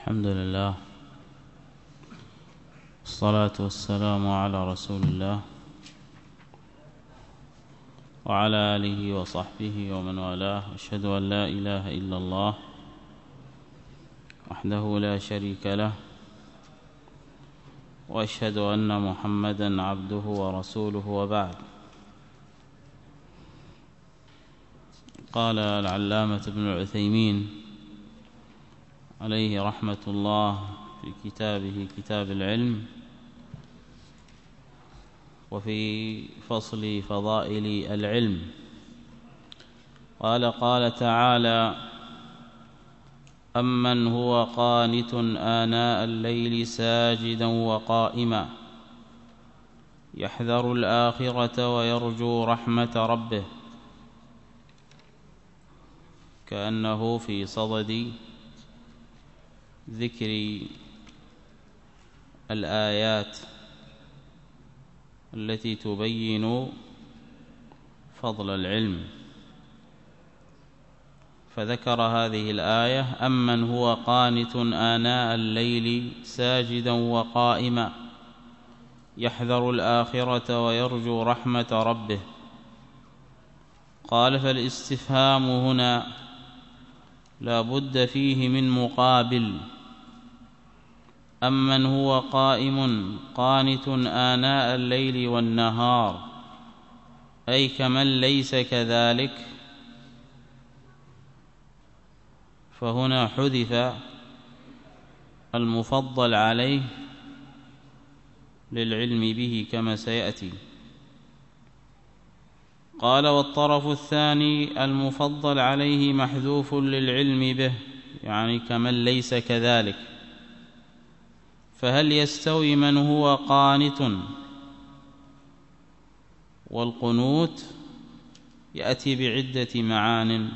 الحمد لله، والصلاة والسلام على رسول الله وعلى آله وصحبه ومن والاه. أشهد أن لا إله إلا الله وحده لا شريك له، وأشهد أن محمدًا عبده ورسوله، وبعد. قال العلامة ابن العثيمين عليه رحمة الله في كتابه كتاب العلم، وفي فصل فضائل العلم، قال تعالى: أمن هو قانت آناء الليل ساجدا وقائما يحذر الآخرة ويرجو رحمة ربه. كأنه في صدد ذكر الآيات التي تبين فضل العلم، فذكر هذه الآية: أمن هو قانت آناء الليل ساجدا وقائما يحذر الآخرة ويرجو رحمة ربه. قال: فالاستفهام هنا لا بد فيه من مقابل. أمن هو قائم قانت آناء الليل والنهار، أي كمن ليس كذلك. فهنا حذف المفضل عليه للعلم به كما سيأتي. قال: والطرف الثاني المفضل عليه محذوف للعلم به، يعني كمن ليس كذلك. فهل يستوي من هو قانت؟ والقنوت يأتي بعدة معان،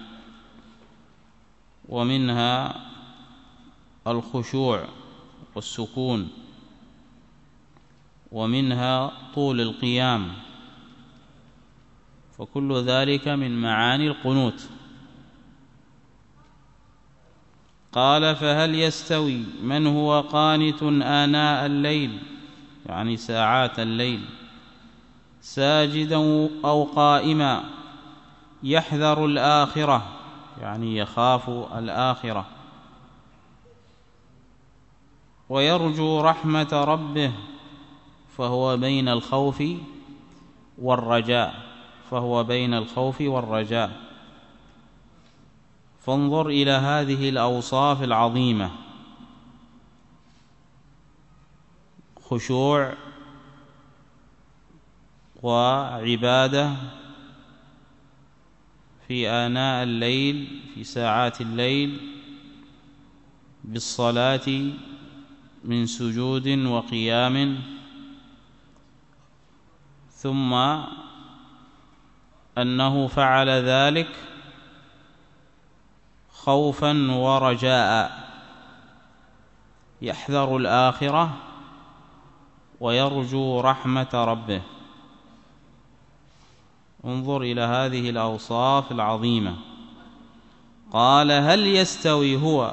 ومنها الخشوع والسكون، ومنها طول القيام، فكل ذلك من معاني القنوت. قال: فهل يستوي من هو قانت آناء الليل، يعني ساعات الليل، ساجدا أو قائما يحذر الآخرة، يعني يخاف الآخرة، ويرجو رحمة ربه، فهو بين الخوف والرجاء. فانظر إلى هذه الأوصاف العظيمة: خشوع وعبادة في آناء الليل، في ساعات الليل، بالصلاة من سجود وقيام، ثم أنه فعل ذلك خوفا ورجاء، يحذر الآخرة ويرجو رحمة ربه. انظر إلى هذه الأوصاف العظيمة. قال: هل يستوي هو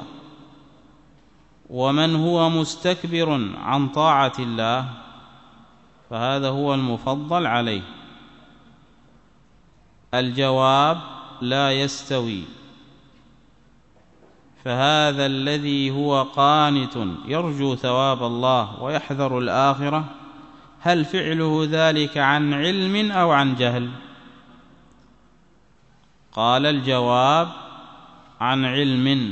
ومن هو مستكبر عن طاعة الله؟ فهذا هو المفضل عليه. الجواب: لا يستوي. فهذا الذي هو قانت يرجو ثواب الله ويحذر الآخرة، هل فعله ذلك عن علم أو عن جهل؟ قال: الجواب: عن علم.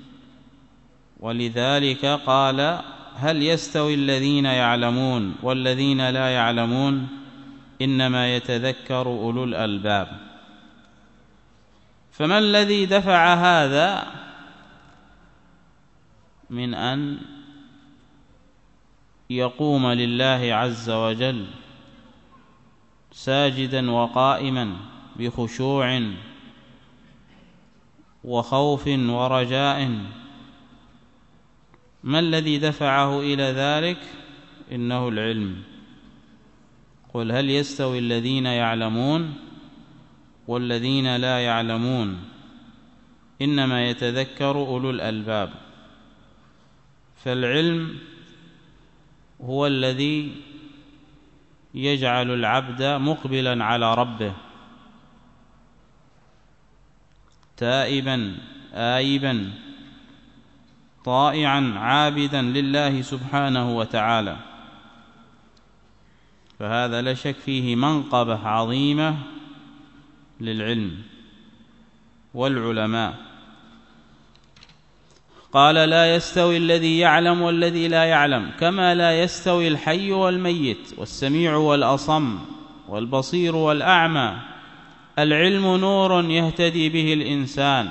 ولذلك قال: هل يستوي الذين يعلمون والذين لا يعلمون؟ إنما يتذكر أولو الألباب. فما الذي دفع هذا من أن يقوم لله عز وجل ساجدا وقائما بخشوع وخوف ورجاء؟ ما الذي دفعه إلى ذلك؟ إنه العلم. قل: هل يستوي الذين يعلمون والذين لا يعلمون؟ إنما يتذكر أولو الألباب. فالعلم هو الذي يجعل العبد مقبلا على ربه تائبا آيبا طائعا عابدا لله سبحانه وتعالى. فهذا لا شك فيه منقبة عظيمة للعلم والعلماء. قال: لا يستوي الذي يعلم والذي لا يعلم، كما لا يستوي الحي والميت والسميع والأصم والبصير والأعمى. العلم نور يهتدي به الإنسان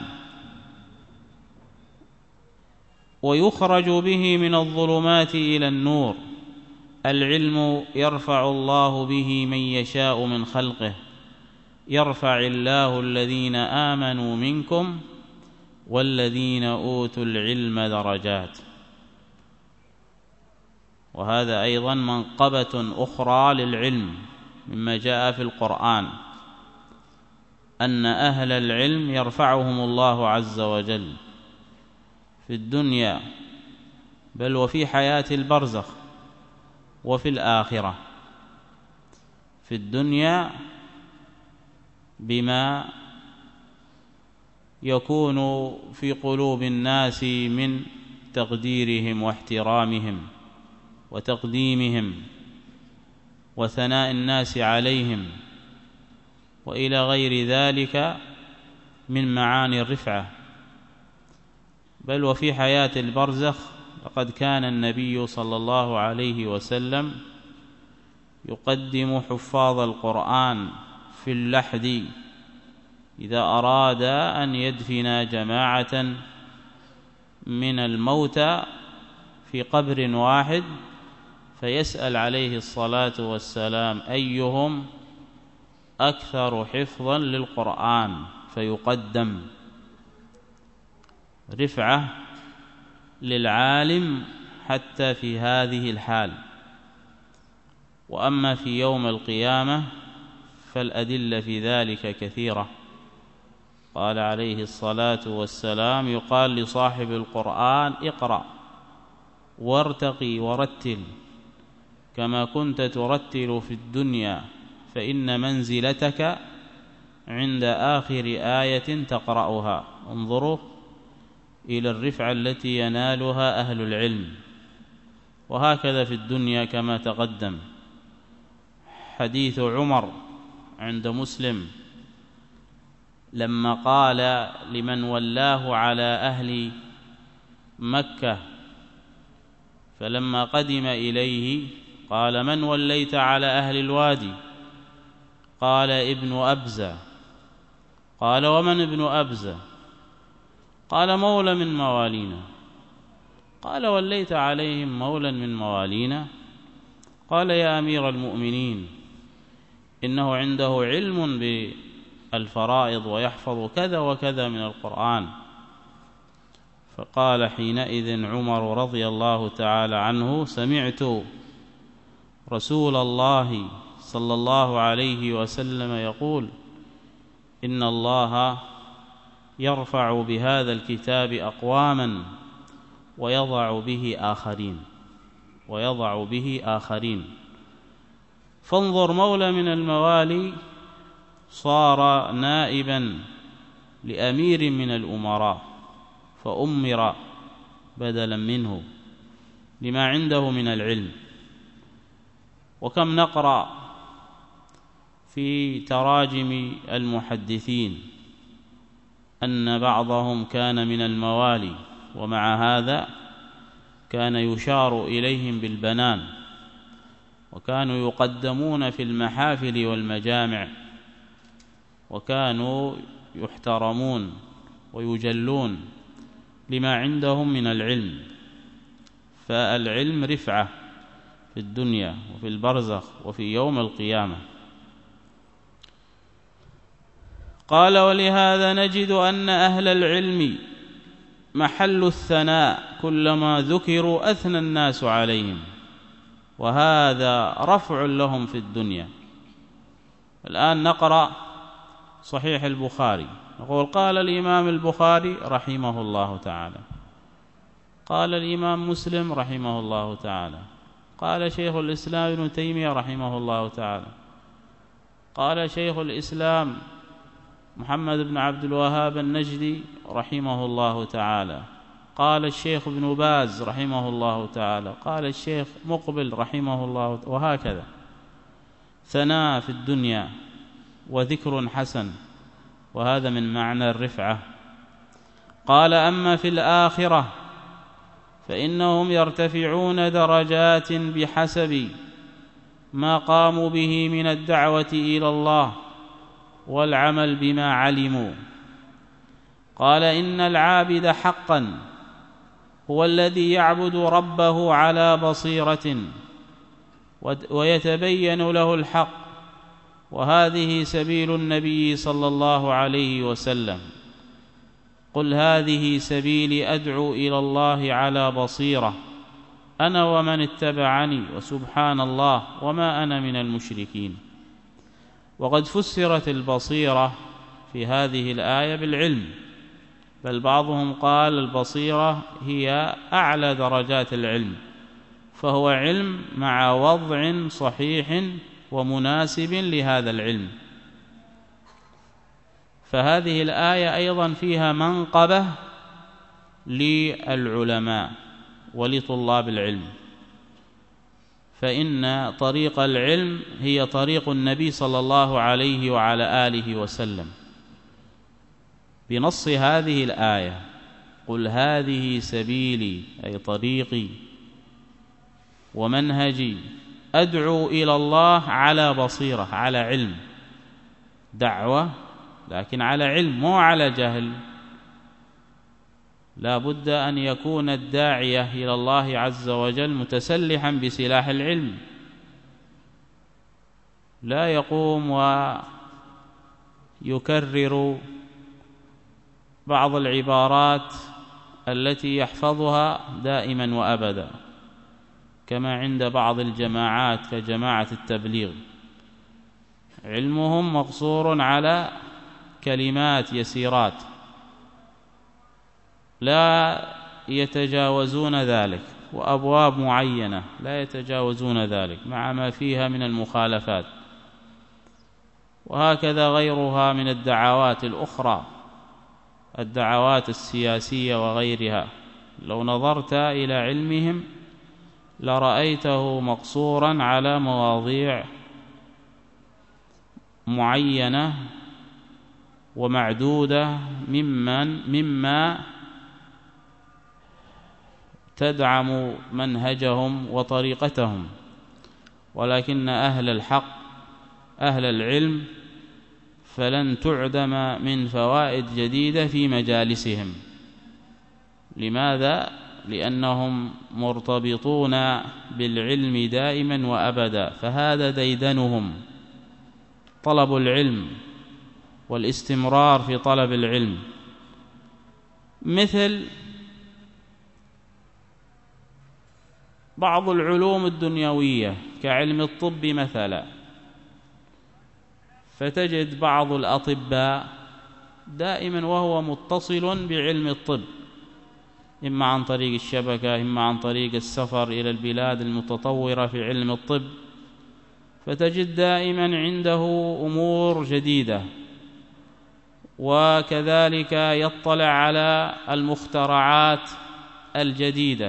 ويخرج به من الظلمات إلى النور. العلم يرفع الله به من يشاء من خلقه، يرفع الله الذين آمنوا منكم والذين أوتوا العلم درجات. وهذا أيضا منقبة أخرى للعلم مما جاء في القرآن، أن أهل العلم يرفعهم الله عز وجل في الدنيا، بل وفي حياة البرزخ وفي الآخرة. في الدنيا بما يكون في قلوب الناس من تقديرهم واحترامهم وتقديمهم وثناء الناس عليهم وإلى غير ذلك من معاني الرفعة. بل وفي حياة البرزخ لقد كان النبي صلى الله عليه وسلم يقدم حفاظ القرآن في اللحد إذا أراد أن يدفن جماعة من الموتى في قبر واحد، فيسأل عليه الصلاة والسلام أيهم أكثر حفظا للقرآن فيقدم. رفعة للعالم حتى في هذه الحال. وأما في يوم القيامة فالأدلة في ذلك كثيرة. قال عليه الصلاة والسلام: يقال لصاحب القرآن: اقرأ وارتقي ورتل كما كنت ترتل في الدنيا، فإن منزلتك عند آخر آية تقرأها. انظروا إلى الرفعة التي ينالها أهل العلم. وهكذا في الدنيا كما تقدم. حديث عمر عند مسلم لما قال لمن ولاه على أهل مكة، فلما قدم إليه قال: من وليت على أهل الوادي؟ قال: ابن أبزة. قال: ومن ابن أبزة؟ قال: مولى من موالينا. قال: وليت عليهم مولا من موالينا؟ قال: يا أمير المؤمنين، إنه عنده علم بالفرائض ويحفظ كذا وكذا من القرآن. فقال حينئذ عمر رضي الله تعالى عنه: سمعت رسول الله صلى الله عليه وسلم يقول: إن الله يرفع بهذا الكتاب أقواما ويضع به آخرين. فانظر، مولى من الموالي صار نائبا لأمير من الأمراء فأمر بدلا منه لما عنده من العلم. وكم نقرأ في تراجم المحدثين أن بعضهم كان من الموالي، ومع هذا كان يشار إليهم بالبنان، وكانوا يقدمون في المحافل والمجامع، وكانوا يحترمون ويجلون لما عندهم من العلم. فالعلم رفعة في الدنيا وفي البرزخ وفي يوم القيامة. قال: ولهذا نجد أن أهل العلم محل الثناء، كلما ذكروا أثنى الناس عليهم، وهذا رفع لهم في الدنيا. الآن نقرأ صحيح البخاري، نقول: قال الإمام البخاري رحمه الله تعالى. قال الإمام مسلم رحمه الله تعالى، قال شيخ الإسلام ابن تيمية رحمه الله تعالى، قال شيخ الإسلام محمد بن عبد الوهاب النجدي رحمه الله تعالى، قال الشيخ ابن باز رحمه الله تعالى، قال الشيخ مقبل رحمه الله، وهكذا ثناء في الدنيا وذكر حسن، وهذا من معنى الرفعة. قال أما في الآخرة فإنهم يرتفعون درجات بحسب ما قاموا به من الدعوة إلى الله والعمل بما علموا. قال إن العابد حقا هو الذي يعبد ربه على بصيرة ويتبين له الحق، وهذه سبيل النبي صلى الله عليه وسلم: قل هذه سبيلي أدعو إلى الله على بصيرة أنا ومن اتبعني وسبحان الله وما أنا من المشركين. وقد فسرت البصيرة في هذه الآية بالعلم، بل بعضهم قال البصيرة هي أعلى درجات العلم، فهو علم مع وضع صحيح ومناسب لهذا العلم. فهذه الآية أيضا فيها منقبة للعلماء ولطلاب العلم، فإن طريق العلم هي طريق النبي صلى الله عليه وعلى آله وسلم بنص هذه الآية: قل هذه سبيلي، أي طريقي ومنهجي، أدعو إلى الله على بصيرة، على علم، دعوة لكن على علم مو على جهل. لا بد أن يكون الداعية إلى الله عز وجل متسلحا بسلاح العلم، لا يقوم ويكرر بعض العبارات التي يحفظها دائما وأبدا، كما عند بعض الجماعات كجماعة التبليغ، علمهم مقصور على كلمات يسيرات لا يتجاوزون ذلك، وأبواب معينة لا يتجاوزون ذلك مع ما فيها من المخالفات. وهكذا غيرها من الدعوات الأخرى، الدعوات السياسية وغيرها، لو نظرت إلى علمهم لرأيته مقصورا على مواضيع معينة ومعدودة مما تدعم منهجهم وطريقتهم. ولكن أهل الحق أهل العلم فلن تعدم من فوائد جديدة في مجالسهم. لماذا؟ لأنهم مرتبطون بالعلم دائما وأبدا، فهذا ديدنهم، طلب العلم والاستمرار في طلب العلم. مثل بعض العلوم الدنيوية كعلم الطب مثلا، فتجد بعض الأطباء دائما وهو متصل بعلم الطب، إما عن طريق الشبكة، إما عن طريق السفر إلى البلاد المتطورة في علم الطب، فتجد دائما عنده أمور جديدة، وكذلك يطلع على المخترعات الجديدة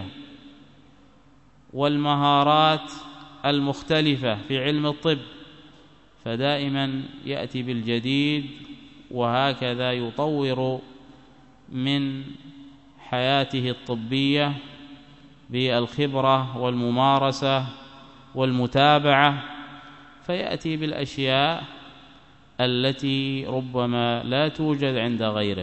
والمهارات المختلفة في علم الطب، فدائما يأتي بالجديد، وهكذا يطور من حياته الطبية بالخبرة والممارسة والمتابعة، فيأتي بالأشياء التي ربما لا توجد عند غيره.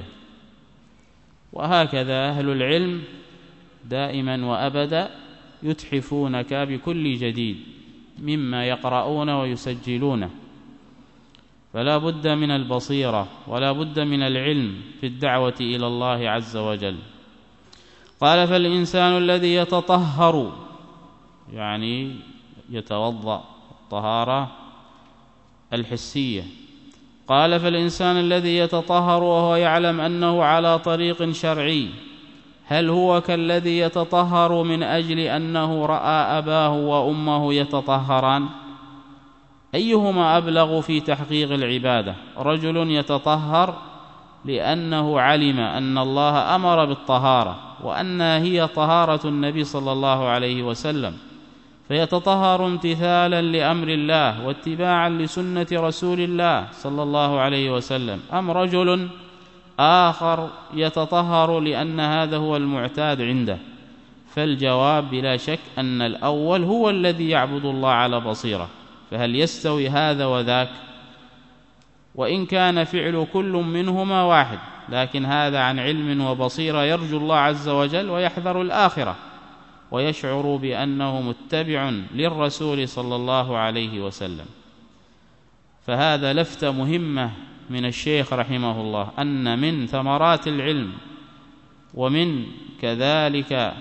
وهكذا أهل العلم دائما وأبدا يتحفونك بكل جديد مما يقرؤون ويسجلونه. فلا بد من البصيرة ولا بد من العلم في الدعوة إلى الله عز وجل. قال: فالإنسان الذي يتطهر، يعني يتوضأ الطهارة الحسية. قال: فالإنسان الذي يتطهر وهو يعلم أنه على طريق شرعي هل هو كالذي يتطهر من أجل أنه رأى أباه وأمه يتطهران؟ أيهما أبلغ في تحقيق العبادة؟ رجل يتطهر لأنه علم أن الله أمر بالطهارة وأنها هي طهارة النبي صلى الله عليه وسلم، فيتطهر امتثالا لأمر الله واتباعا لسنة رسول الله صلى الله عليه وسلم. أم رجل آخر يتطهر لأن هذا هو المعتاد عنده؟ فالجواب بلا شك أن الأول هو الذي يعبد الله على بصيرة. فهل يستوي هذا وذاك؟ وإن كان فعل كل منهما واحد، لكن هذا عن علم وبصيرة يرجو الله عز وجل ويحذر الآخرة ويشعر بأنه متبع للرسول صلى الله عليه وسلم. فهذا لفتة مهمة من الشيخ رحمه الله، أن من ثمرات العلم ومن كذلك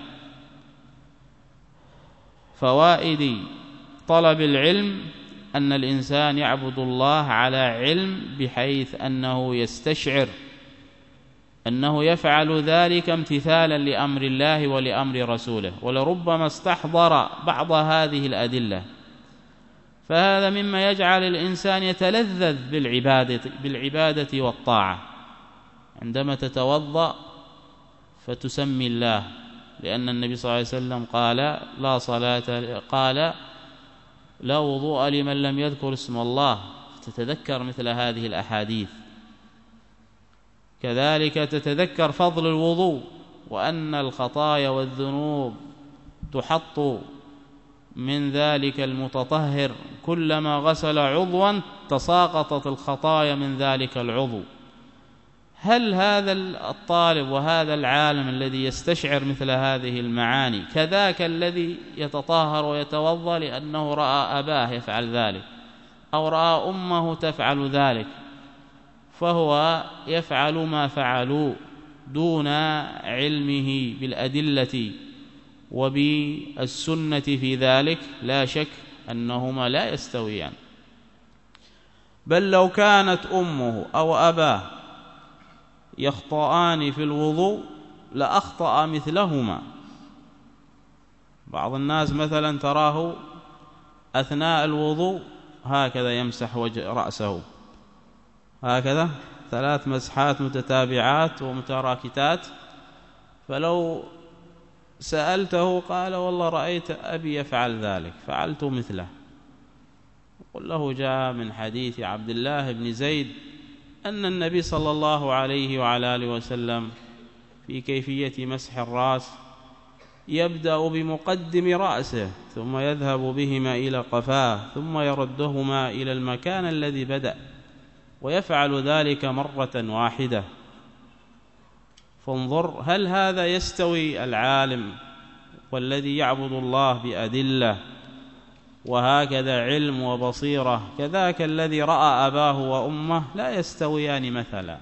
فوائد طلب العلم أن الإنسان يعبد الله على علم، بحيث أنه يستشعر أنه يفعل ذلك امتثالا لأمر الله ولأمر رسوله، ولربما استحضر بعض هذه الأدلة. فهذا مما يجعل الإنسان يتلذذ بالعبادة والطاعة. عندما تتوضأ فتسمي الله، لأن النبي صلى الله عليه وسلم قال لا وضوء لمن لم يذكر اسم الله، تتذكر مثل هذه الأحاديث. كذلك تتذكر فضل الوضوء، وأن الخطايا والذنوب تحط من ذلك المتطهر، كلما غسل عضوا تساقطت الخطايا من ذلك العضو. هل هذا الطالب وهذا العالم الذي يستشعر مثل هذه المعاني كذاك الذي يتطهر ويتوضأ لأنه رأى أباه يفعل ذلك أو رأى أمه تفعل ذلك، فهو يفعل ما فعلوا دون علمه بالأدلة وبالسنة في ذلك؟ لا شك أنهما لا يستويان. بل لو كانت أمه أو أباه يخطئان في الوضوء لأخطأ مثلهما. بعض الناس مثلا تراه أثناء الوضوء هكذا يمسح رأسه هكذا 3 مسحات متتابعات ومتراكتات، فلو سألته قال والله رأيت أبي يفعل ذلك فعلت مثله. قل له جاء من حديث عبد الله بن زيد أن النبي صلى الله عليه وعلى آله وسلم في كيفية مسح الرأس يبدأ بمقدم رأسه ثم يذهب بهما إلى قفاه ثم يردهما إلى المكان الذي بدأ، ويفعل ذلك مرة واحدة. فانظر، هل هذا يستوي العالم والذي يعبد الله بأدلة وهكذا علم وبصيرة كذاك الذي رأى أباه وأمه؟ لا يستويان مثلا.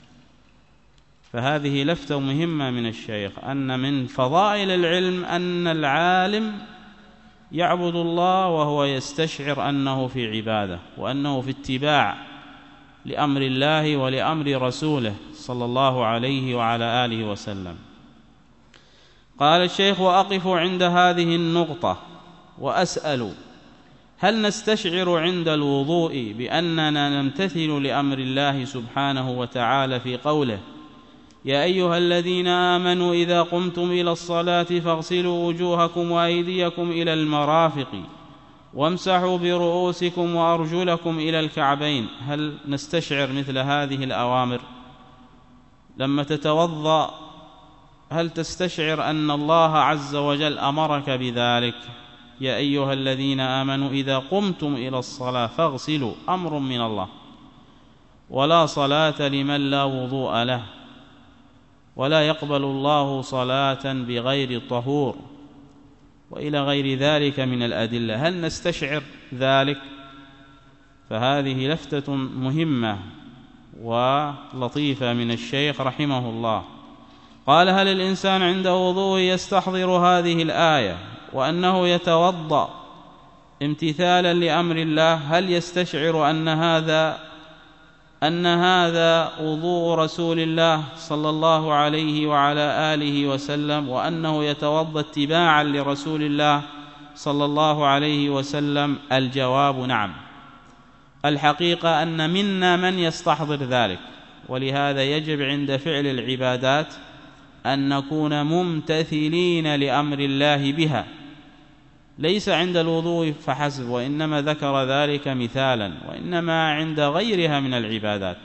فهذه لفتة مهمة من الشيخ، أن من فضائل العلم أن العالم يعبد الله وهو يستشعر أنه في عبادة وأنه في اتباع لأمر الله ولأمر رسوله صلى الله عليه وعلى آله وسلم. قال الشيخ: وأقف عند هذه النقطة وأسأل: هل نستشعر عند الوضوء بأننا نمتثل لأمر الله سبحانه وتعالى في قوله: يا أيها الذين آمنوا إذا قمتم إلى الصلاة فاغسلوا وجوهكم وأيديكم إلى المرافق وامسحوا برؤوسكم وأرجلكم إلى الكعبين؟ هل نستشعر مثل هذه الأوامر؟ لما تتوضأ هل تستشعر أن الله عز وجل أمرك بذلك؟ يا أيها الذين آمنوا إذا قمتم إلى الصلاة فاغسلوا، أمر من الله. ولا صلاة لمن لا وضوء له، ولا يقبل الله صلاة بغير طهور، وإلى غير ذلك من الأدلة. هل نستشعر ذلك؟ فهذه لفتة مهمة ولطيفة من الشيخ رحمه الله. قال: هل الإنسان عند وضوء يستحضر هذه الآية وأنه يتوضأ امتثالا لأمر الله؟ هل يستشعر أن هذا وضوء رسول الله صلى الله عليه وعلى آله وسلم، وأنه يتوضأ اتباعا لرسول الله صلى الله عليه وسلم؟ الجواب نعم. الحقيقة أن منا من يستحضر ذلك، ولهذا يجب عند فعل العبادات أن نكون ممتثلين لأمر الله بها، ليس عند الوضوء فحسب، وإنما ذكر ذلك مثالا، وإنما عند غيرها من العبادات.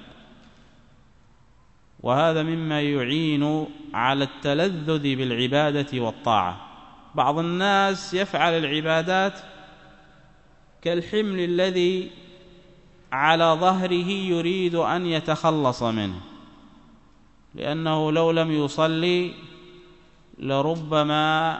وهذا مما يعين على التلذذ بالعبادة والطاعة. بعض الناس يفعل العبادات كالحمل الذي على ظهره يريد أن يتخلص منه، لأنه لو لم يصلي لربما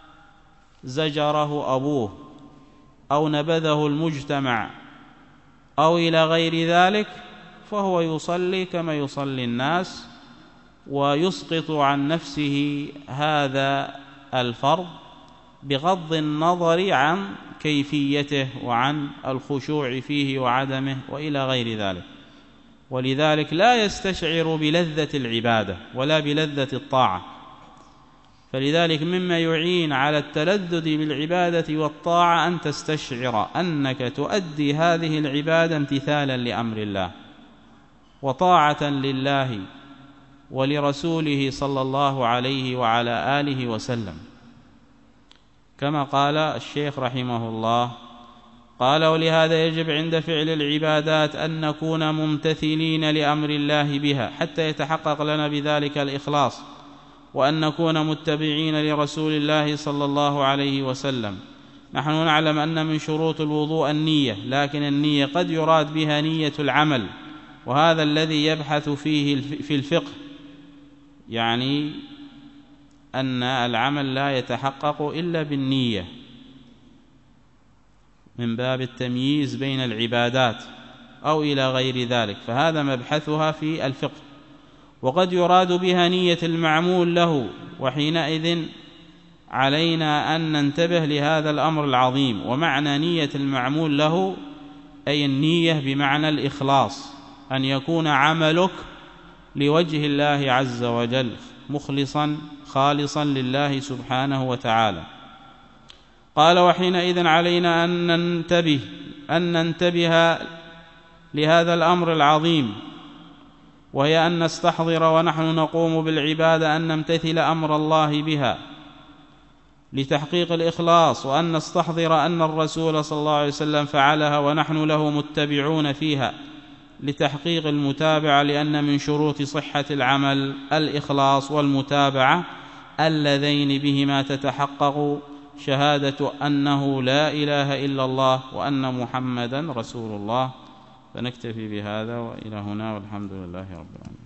زجره أبوه أو نبذه المجتمع أو إلى غير ذلك، فهو يصلي كما يصلي الناس، ويسقط عن نفسه هذا الفرض بغض النظر عن كيفيته وعن الخشوع فيه وعدمه وإلى غير ذلك. ولذلك لا يستشعر بلذة العبادة ولا بلذة الطاعة. فلذلك مما يعين على التلذذ بالعبادة والطاعة أن تستشعر أنك تؤدي هذه العبادة امتثالا لأمر الله وطاعة لله ولرسوله صلى الله عليه وعلى آله وسلم، كما قال الشيخ رحمه الله، قال: ولهذا يجب عند فعل العبادات أن نكون ممتثلين لأمر الله بها حتى يتحقق لنا بذلك الإخلاص، وأن نكون متبعين لرسول الله صلى الله عليه وسلم. نحن نعلم أن من شروط الوضوء النية، لكن النية قد يراد بها نية العمل، وهذا الذي يبحث فيه في الفقه، يعني أن العمل لا يتحقق إلا بالنية من باب التمييز بين العبادات أو إلى غير ذلك، فهذا مبحثها في الفقه. وقد يراد بها نية المعمول له، وحينئذ علينا أن ننتبه لهذا الأمر العظيم. ومعنى نية المعمول له أي النية بمعنى الإخلاص، أن يكون عملك لوجه الله عز وجل مخلصا خالصا لله سبحانه وتعالى. قال: وحينئذ علينا أن ننتبه لهذا الأمر العظيم، وهي أن نستحضر ونحن نقوم بالعبادة أن نمتثل أمر الله بها لتحقيق الإخلاص، وأن نستحضر أن الرسول صلى الله عليه وسلم فعلها ونحن له متبعون فيها لتحقيق المتابعة، لأن من شروط صحة العمل الإخلاص والمتابعة اللذين بهما تتحقق شهادة أنه لا إله إلا الله وأن محمدا رسول الله. فنكتفي بهذا وإلى هنا، والحمد لله رب العالمين.